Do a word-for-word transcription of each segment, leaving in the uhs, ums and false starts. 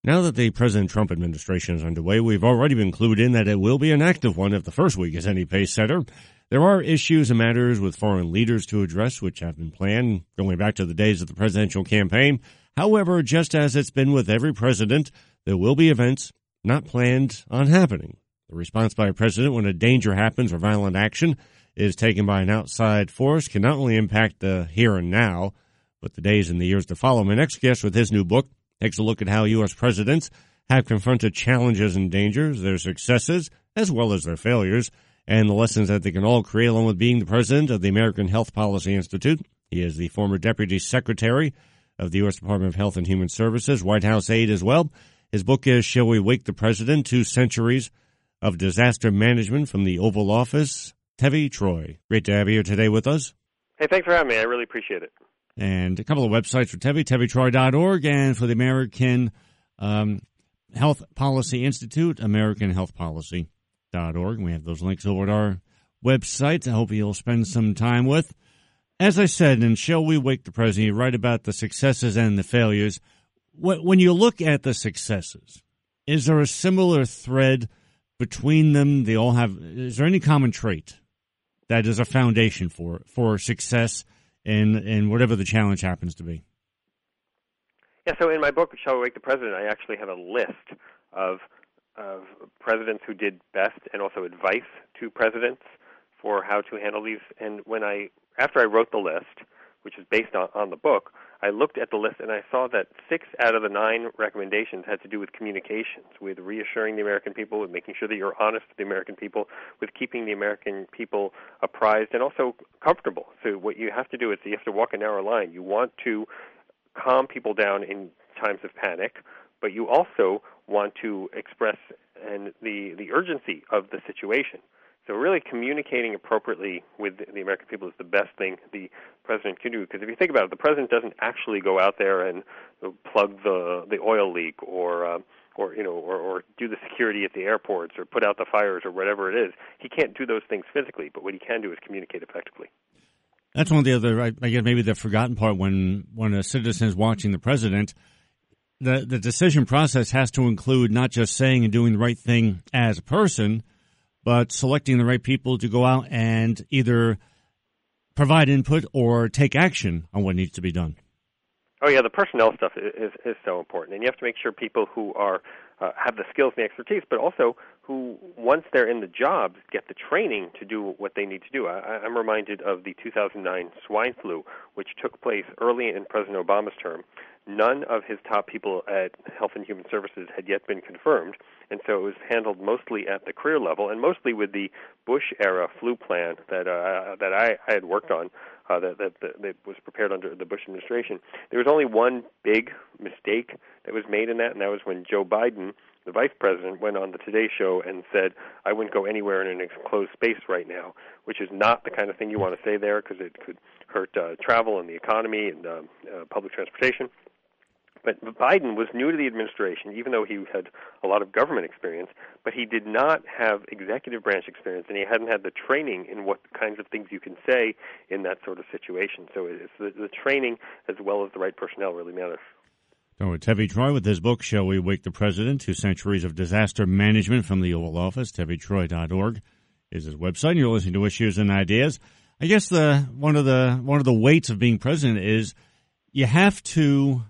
Now that the President Trump administration is underway, we've already been clued in that it will be an active one if the first week is any pace setter. There are issues and matters with foreign leaders to address which have been planned going back to the days of the presidential campaign. However, just as it's been with every president, there will be events not planned on happening. The response by a president when a danger happens or violent action is taken by an outside force can not only impact the here and now, but the days and the years to follow. My next guest with his new book takes a look at how U S presidents have confronted challenges and dangers, their successes, as well as their failures, and the lessons that they can all create along with being the president of the American Health Policy Institute. He is the former Deputy Secretary of the U S Department of Health and Human Services, White House aide as well. His book is Shall We Wake the President? Two Centuries of Disaster Management from the Oval Office. Tevi Troy, great to have you here today with us. Hey, thanks for having me. I really appreciate it. And a couple of websites for Tevi, tevi troy dot org, and for the American um, Health Policy Institute, american health policy dot org. We have those links over at our website. I hope you'll spend some time with. As I said, in Shall We Wake the President, you write about the successes and the failures. When you look at the successes, is there a similar thread between them? They all have. Is there any common trait that is a foundation for for success in in whatever the challenge happens to be? Yeah, so in my book, Shall We Wake the President, I actually have a list of of presidents who did best and also advice to presidents for how to handle these. And when I, after I wrote the list, which is based on, on the book, I looked at the list and I saw that six out of the nine recommendations had to do with communications, with reassuring the American people, with making sure that you're honest with the American people, with keeping the American people apprised and also comfortable. So what you have to do is you have to walk a narrow line. You want to calm people down in times of panic, but you also want to express and the, the urgency of the situation. So really communicating appropriately with the American people is the best thing the president can do. Because if you think about it, the president doesn't actually go out there and plug the the oil leak or uh, or you know or, or do the security at the airports or put out the fires or whatever it is. He can't do those things physically, but what he can do is communicate effectively. That's one of the other, I guess, maybe the forgotten part when when a citizen is watching the president. The the decision process has to include not just saying and doing the right thing as a person, but selecting the right people to go out and either provide input or take action on what needs to be done. Oh, yeah, the personnel stuff is, is so important. And you have to make sure people who are uh, have the skills and the expertise, but also who, once they're in the jobs, get the training to do what they need to do. I, I'm reminded of the two thousand nine swine flu, which took place early in President Obama's term. None of his top people at Health and Human Services had yet been confirmed, and so it was handled mostly at the career level and mostly with the Bush-era flu plan that uh, that I, I had worked on uh, that, that, that was prepared under the Bush administration. There was only one big mistake that was made in that, and that was when Joe Biden, the vice president, went on the Today Show and said, I wouldn't go anywhere in an enclosed space right now, which is not the kind of thing you want to say there because it could hurt uh, travel and the economy and uh, uh, public transportation. But Biden was new to the administration, even though he had a lot of government experience, but he did not have executive branch experience, and he hadn't had the training in what kinds of things you can say in that sort of situation. So it's the, the training as well as the right personnel really matters. So Tevi Troy with his book, Shall We Wake the President? Two Centuries of Disaster Management from the Oval Office. tevi troy dot org is his website. You're listening to Issues and Ideas. I guess the one of the one of the weights of being president is you have to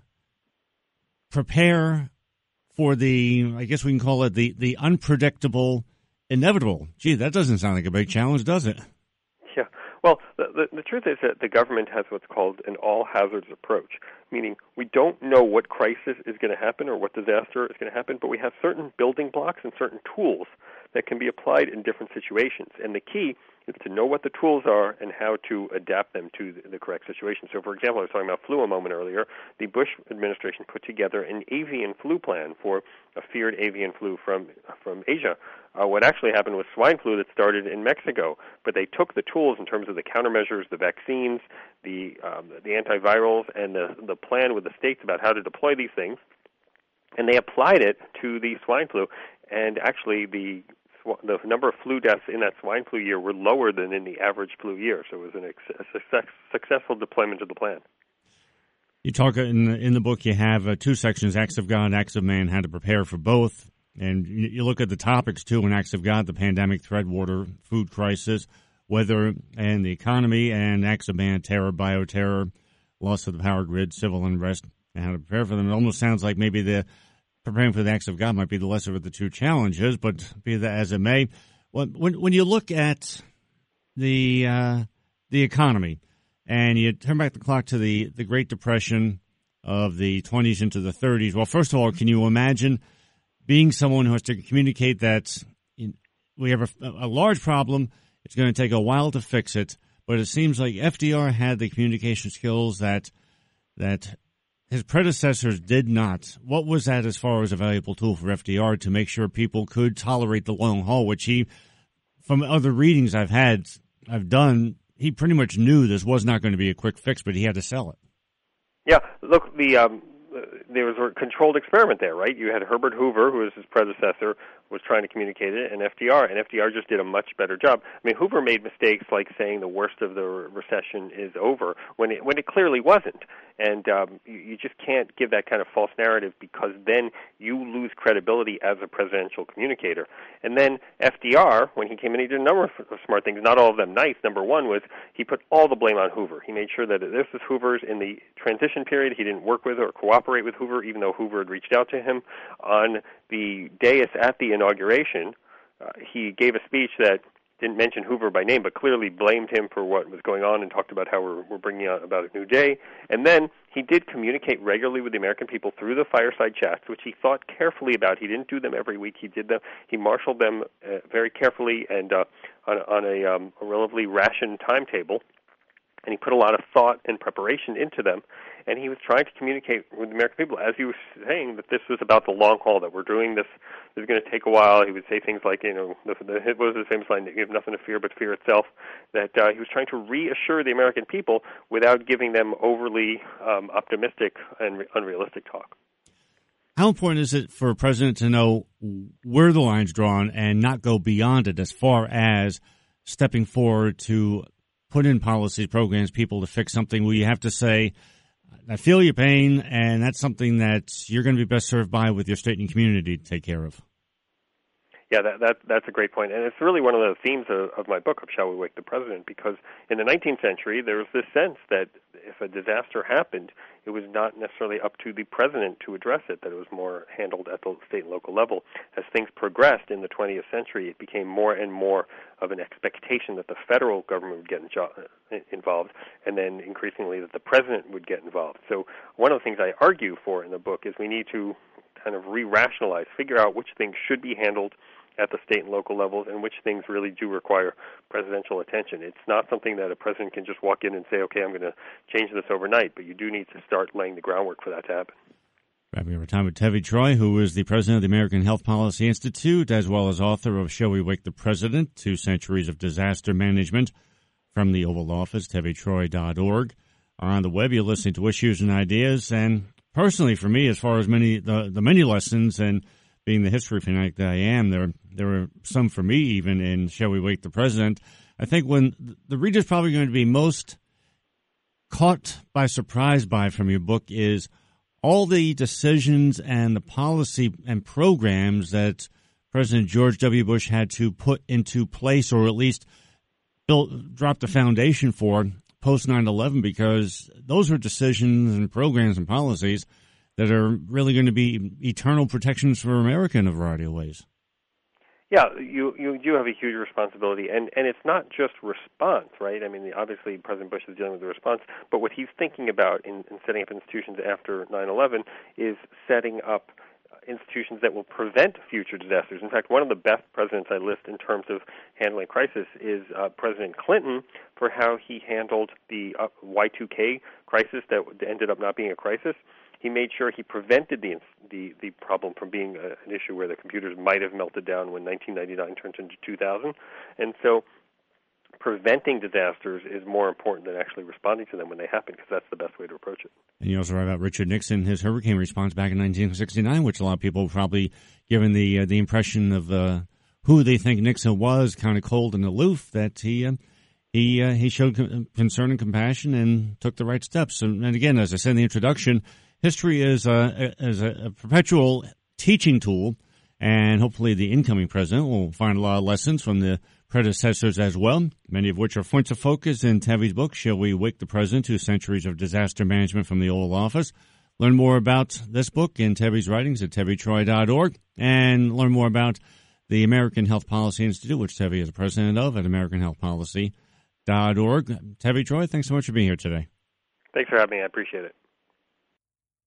prepare for the, I guess we can call it the, the unpredictable, inevitable. Gee, that doesn't sound like a big challenge, does it? Yeah. Well, the, the, the truth is that the government has what's called an all-hazards approach, meaning we don't know what crisis is going to happen or what disaster is going to happen, but we have certain building blocks and certain tools that can be applied in different situations. And the key is to know what the tools are and how to adapt them to the, the correct situation. So, for example, I was talking about flu a moment earlier. The Bush administration put together an avian flu plan for a feared avian flu from from Asia. Uh, what actually happened was swine flu that started in Mexico, but they took the tools in terms of the countermeasures, the vaccines, the um, the antivirals, and the the plan with the states about how to deploy these things, and they applied it to the swine flu. And actually, the the number of flu deaths in that swine flu year were lower than in the average flu year. So it was an ex- a success, successful deployment of the plan. You talk in the, in the book, you have uh, two sections, Acts of God, Acts of Man, how to prepare for both. And you, you look at the topics, too, in Acts of God, the pandemic, threat, water, food crisis, weather and the economy, and Acts of Man, terror, bioterror, loss of the power grid, civil unrest, and how to prepare for them. It almost sounds like maybe the preparing for the acts of God might be the lesser of the two challenges, but be that as it may, when when you look at the uh, the economy and you turn back the clock to the, the Great Depression of the twenties into the thirties, well, first of all, can you imagine being someone who has to communicate that in, we have a, a large problem, it's going to take a while to fix it, but it seems like F D R had the communication skills that that his predecessors did not. What was that as far as a valuable tool for F D R to make sure people could tolerate the long haul, which he, from other readings I've had, I've done, he pretty much knew this was not going to be a quick fix, but he had to sell it. Yeah, look, the um, there was a controlled experiment there, right? You had Herbert Hoover, who was his predecessor, was trying to communicate it, and F D R, and F D R just did a much better job. I mean, Hoover made mistakes like saying the worst of the recession is over when it when it clearly wasn't, and um, you, you just can't give that kind of false narrative because then you lose credibility as a presidential communicator. And then F D R, when he came in, he did a number of smart things, not all of them nice. Number one was he put all the blame on Hoover. He made sure that this was Hoover's in the transition period. He didn't work with or cooperate with Hoover, even though Hoover had reached out to him. On the dais at the inauguration, uh, he gave a speech that didn't mention Hoover by name, but clearly blamed him for what was going on and talked about how we're, we're bringing out about a new day. And then he did communicate regularly with the American people through the fireside chats, which he thought carefully about. He didn't do them every week. He did them. He marshaled them uh, very carefully and uh, on, on a, um, a relatively rationed timetable. And he put a lot of thought and preparation into them. And he was trying to communicate with the American people, as he was saying, that this was about the long haul, that we're doing this, this is going to take a while. He would say things like, you know, the, the, what was his famous line, you have nothing to fear but fear itself, that uh, he was trying to reassure the American people without giving them overly um, optimistic and re- unrealistic talk. How important is it for a president to know where the line's drawn and not go beyond it as far as stepping forward to put in policies, programs, people to fix something where you have to say, I feel your pain, and that's something that you're going to be best served by with your state and community to take care of? Yeah, that, that that's a great point. And it's really one of the themes of, of my book, of Shall We Wake the President, because in the nineteenth century, there was this sense that if a disaster happened, it was not necessarily up to the president to address it, that it was more handled at the state and local level. As things progressed in the twentieth century, it became more and more of an expectation that the federal government would get involved, and then increasingly that the president would get involved. So one of the things I argue for in the book is we need to kind of re-rationalize, figure out which things should be handled at the state and local levels and which things really do require presidential attention. It's not something that a president can just walk in and say, okay, I'm going to change this overnight, but you do need to start laying the groundwork for that to happen. Wrapping up our time with Tevi Troy, who is the president of the American Health Policy Institute, as well as author of Shall We Wake the President, Two Centuries of Disaster Management, from the Oval Office, tevi troy dot org. On the web, you're listening to Issues and Ideas, and personally for me, as far as many the, the many lessons and being the history fanatic that I am, there there were some for me even in Shall We Wake the President. I think when the reader's probably going to be most caught by surprise by from your book is all the decisions and the policy and programs that President George W. Bush had to put into place, or at least built, drop the foundation for post nine eleven, because those are decisions and programs and policies that are really going to be eternal protections for America in a variety of ways. Yeah, you you do have a huge responsibility, and, and it's not just response, right? I mean, obviously President Bush is dealing with the response, but what he's thinking about in, in setting up institutions after nine eleven is setting up institutions that will prevent future disasters. In fact, one of the best presidents I list in terms of handling crisis is uh, President Clinton, for how he handled the uh, Y two K crisis that ended up not being a crisis. He made sure he prevented the the, the problem from being a, an issue where the computers might have melted down when nineteen ninety-nine turned into two thousand. And so preventing disasters is more important than actually responding to them when they happen, because that's the best way to approach it. And you also write about Richard Nixon, his hurricane response back in nineteen sixty-nine, which a lot of people probably given the uh, the impression of uh, who they think Nixon was, kind of cold and aloof, that he uh, he uh, he showed concern and compassion and took the right steps. And, and again, as I said in the introduction, history is a, is a, a perpetual teaching tool, and hopefully the incoming president will find a lot of lessons from the predecessors as well, many of which are points of focus in Tevi's book, Shall We Wake the President to Centuries of Disaster Management from the Oval Office. Learn more about this book and Tevi's writings at tevi troy dot org, and learn more about the American Health Policy Institute, which Tevi is the president of, at american health policy dot org. Tevi Troy, thanks so much for being here today. Thanks for having me. I appreciate it.